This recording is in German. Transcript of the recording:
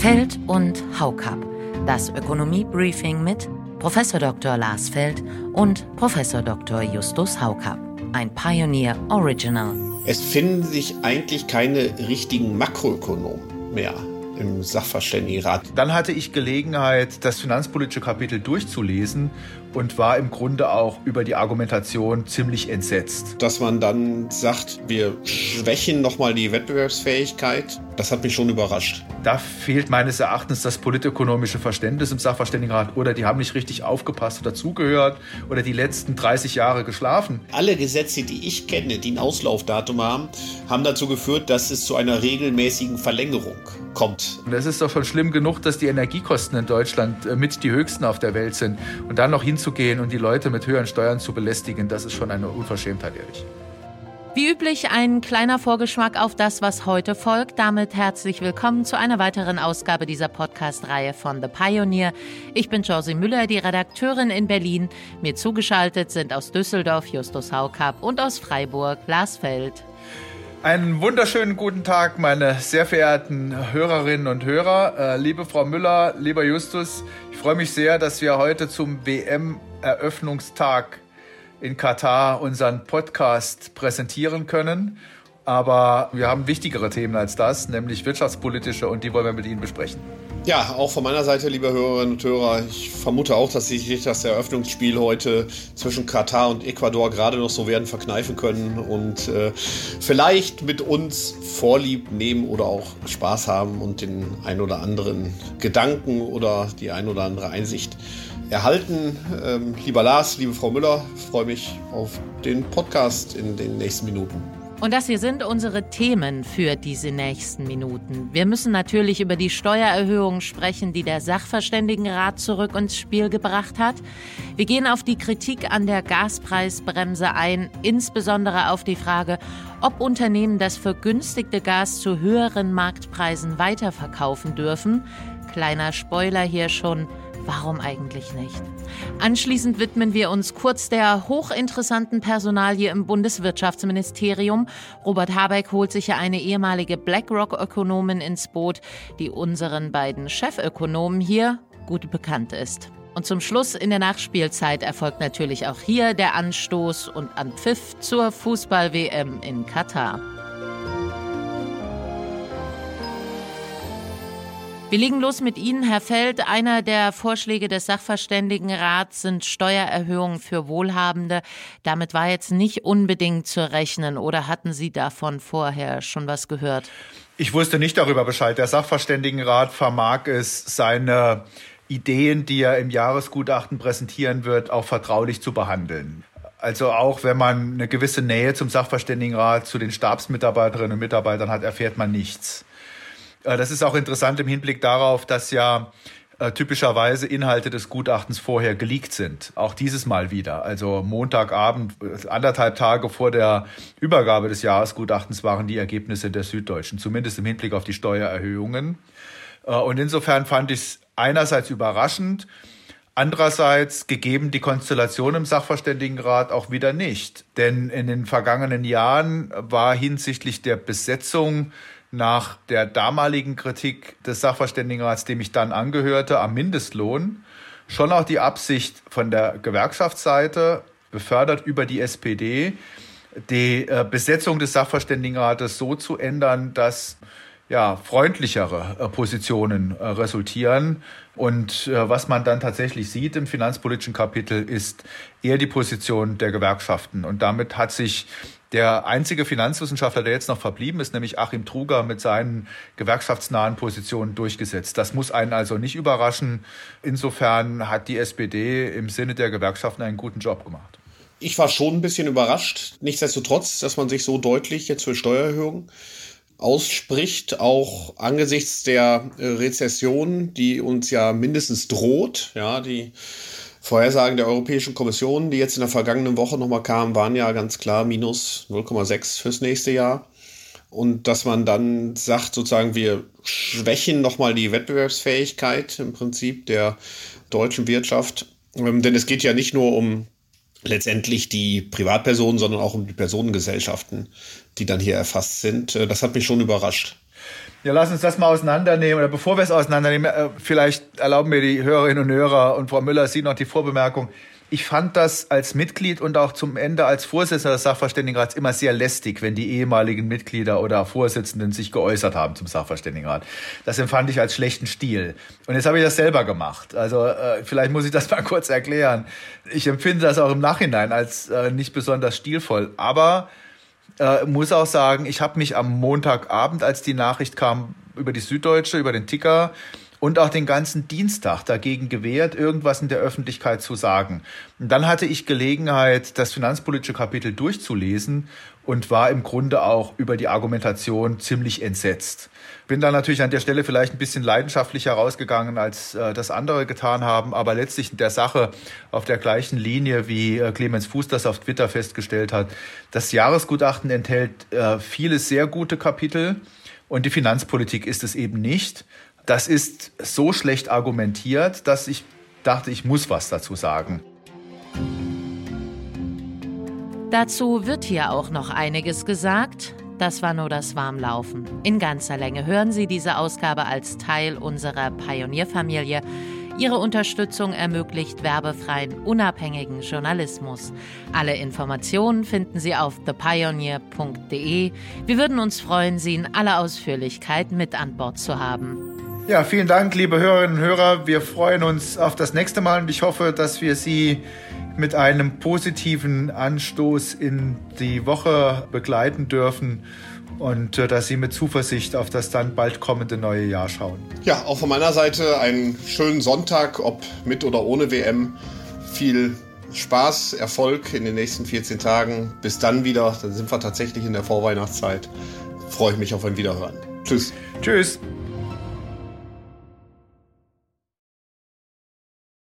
Feld und Haukapp. Das Ökonomie-Briefing mit Prof. Dr. Lars Feld und Prof. Dr. Justus Haukapp. Ein Pioneer Original. Es finden sich eigentlich keine richtigen Makroökonomen mehr im Sachverständigenrat. Dann hatte ich Gelegenheit, das finanzpolitische Kapitel durchzulesen und war im Grunde auch über die Argumentation ziemlich entsetzt. Dass man dann sagt, wir schwächen nochmal die Wettbewerbsfähigkeit, das hat mich schon überrascht. Da fehlt meines Erachtens das politökonomische Verständnis im Sachverständigenrat, oder die haben nicht richtig aufgepasst oder zugehört oder die letzten 30 Jahre geschlafen. Alle Gesetze, die ich kenne, die ein Auslaufdatum haben, haben dazu geführt, dass es zu einer regelmäßigen Verlängerung kommt. Und es ist doch schon schlimm genug, dass die Energiekosten in Deutschland mit die höchsten auf der Welt sind. Und dann noch hinzugehen und die Leute mit höheren Steuern zu belästigen, das ist schon eine Unverschämtheit, ehrlich. Wie üblich ein kleiner Vorgeschmack auf das, was heute folgt. Damit herzlich willkommen zu einer weiteren Ausgabe dieser Podcast-Reihe von The Pioneer. Ich bin Josie Müller, die Redakteurin in Berlin. Mir zugeschaltet sind aus Düsseldorf Justus Haukapp und aus Freiburg Lars Feld. Einen wunderschönen guten Tag, meine sehr verehrten Hörerinnen und Hörer. Liebe Frau Müller, lieber Justus, ich freue mich sehr, dass wir heute zum WM-Eröffnungstag in Katar unseren Podcast präsentieren können. Aber wir haben wichtigere Themen als das, nämlich wirtschaftspolitische, und die wollen wir mit Ihnen besprechen. Ja, auch von meiner Seite, liebe Hörerinnen und Hörer, ich vermute auch, dass sich das Eröffnungsspiel heute zwischen Katar und Ecuador gerade noch so werden verkneifen können und vielleicht mit uns Vorlieb nehmen oder auch Spaß haben und den ein oder anderen Gedanken oder die ein oder andere Einsicht erhalten. Lieber Lars, liebe Frau Müller, ich freue mich auf den Podcast in den nächsten Minuten. Und das hier sind unsere Themen für diese nächsten Minuten. Wir müssen natürlich über die Steuererhöhung sprechen, die der Sachverständigenrat zurück ins Spiel gebracht hat. Wir gehen auf die Kritik an der Gaspreisbremse ein, insbesondere auf die Frage, ob Unternehmen das vergünstigte Gas zu höheren Marktpreisen weiterverkaufen dürfen. Kleiner Spoiler hier schon. Warum eigentlich nicht? Anschließend widmen wir uns kurz der hochinteressanten Personalie im Bundeswirtschaftsministerium. Robert Habeck holt sich ja eine ehemalige BlackRock-Ökonomin ins Boot, die unseren beiden Chefökonomen hier gut bekannt ist. Und zum Schluss in der Nachspielzeit erfolgt natürlich auch hier der Anstoß und Anpfiff zur Fußball-WM in Katar. Wir legen los mit Ihnen, Herr Feld. Einer der Vorschläge des Sachverständigenrats sind Steuererhöhungen für Wohlhabende. Damit war jetzt nicht unbedingt zu rechnen, oder hatten Sie davon vorher schon was gehört? Ich wusste nicht darüber Bescheid. Der Sachverständigenrat vermag es, seine Ideen, die er im Jahresgutachten präsentieren wird, auch vertraulich zu behandeln. Also auch wenn man eine gewisse Nähe zum Sachverständigenrat, zu den Stabsmitarbeiterinnen und Mitarbeitern hat, erfährt man nichts. Das ist auch interessant im Hinblick darauf, dass ja typischerweise Inhalte des Gutachtens vorher geleakt sind. Auch dieses Mal wieder. Also Montagabend, 1,5 Tage vor der Übergabe des Jahresgutachtens waren die Ergebnisse der Süddeutschen, zumindest im Hinblick auf die Steuererhöhungen. Und insofern fand ich es einerseits überraschend, andererseits, gegeben die Konstellation im Sachverständigenrat, auch wieder nicht. Denn in den vergangenen Jahren war hinsichtlich der Besetzung nach der damaligen Kritik des Sachverständigenrats, dem ich dann angehörte, am Mindestlohn, schon auch die Absicht von der Gewerkschaftsseite, befördert über die SPD, die Besetzung des Sachverständigenrates so zu ändern, dass freundlichere Positionen resultieren. Und was man dann tatsächlich sieht im finanzpolitischen Kapitel, ist eher die Position der Gewerkschaften. Und damit hat sich der einzige Finanzwissenschaftler, der jetzt noch verblieben ist, nämlich Achim Truger, mit seinen gewerkschaftsnahen Positionen durchgesetzt. Das muss einen also nicht überraschen. Insofern hat die SPD im Sinne der Gewerkschaften einen guten Job gemacht. Ich war schon ein bisschen überrascht. Nichtsdestotrotz, dass man sich so deutlich jetzt für Steuererhöhungen ausspricht, auch angesichts der Rezession, die uns ja mindestens droht. Ja, die Vorhersagen der Europäischen Kommission, die jetzt in der vergangenen Woche nochmal kamen, waren ja ganz klar minus 0,6 fürs nächste Jahr. Und dass man dann sagt, sozusagen, wir schwächen nochmal die Wettbewerbsfähigkeit im Prinzip der deutschen Wirtschaft. Denn es geht ja nicht nur um letztendlich die Privatpersonen, sondern auch um die Personengesellschaften, die dann hier erfasst sind. Das hat mich schon überrascht. Ja, lass uns das mal auseinandernehmen. Oder bevor wir es auseinandernehmen, vielleicht erlauben mir die Hörerinnen und Hörer und Frau Müller, Sie noch die Vorbemerkung. Ich fand das als Mitglied und auch zum Ende als Vorsitzender des Sachverständigenrats immer sehr lästig, wenn die ehemaligen Mitglieder oder Vorsitzenden sich geäußert haben zum Sachverständigenrat. Das empfand ich als schlechten Stil. Und jetzt habe ich das selber gemacht. Also vielleicht muss ich das mal kurz erklären. Ich empfinde das auch im Nachhinein als nicht besonders stilvoll. Aber muss auch sagen, ich habe mich am Montagabend, als die Nachricht kam über die Süddeutsche, über den Ticker und auch den ganzen Dienstag dagegen gewehrt, irgendwas in der Öffentlichkeit zu sagen. Und dann hatte ich Gelegenheit, das finanzpolitische Kapitel durchzulesen und war im Grunde auch über die Argumentation ziemlich entsetzt. Bin da natürlich an der Stelle vielleicht ein bisschen leidenschaftlicher rausgegangen, als das andere getan haben, aber letztlich in der Sache auf der gleichen Linie, wie Clemens Fuß das auf Twitter festgestellt hat. Das Jahresgutachten enthält viele sehr gute Kapitel und die Finanzpolitik ist es eben nicht. Das ist so schlecht argumentiert, dass ich dachte, ich muss was dazu sagen. Dazu wird hier auch noch einiges gesagt. Das war nur das Warmlaufen. In ganzer Länge hören Sie diese Ausgabe als Teil unserer Pionierfamilie. Ihre Unterstützung ermöglicht werbefreien, unabhängigen Journalismus. Alle Informationen finden Sie auf thepioneer.de. Wir würden uns freuen, Sie in aller Ausführlichkeit mit an Bord zu haben. Ja, vielen Dank, liebe Hörerinnen und Hörer. Wir freuen uns auf das nächste Mal und ich hoffe, dass wir Sie mit einem positiven Anstoß in die Woche begleiten dürfen und dass Sie mit Zuversicht auf das dann bald kommende neue Jahr schauen. Ja, auch von meiner Seite einen schönen Sonntag, ob mit oder ohne WM. Viel Spaß, Erfolg in den nächsten 14 Tagen. Bis dann wieder, dann sind wir tatsächlich in der Vorweihnachtszeit. Freue ich mich auf ein Wiederhören. Tschüss. Tschüss.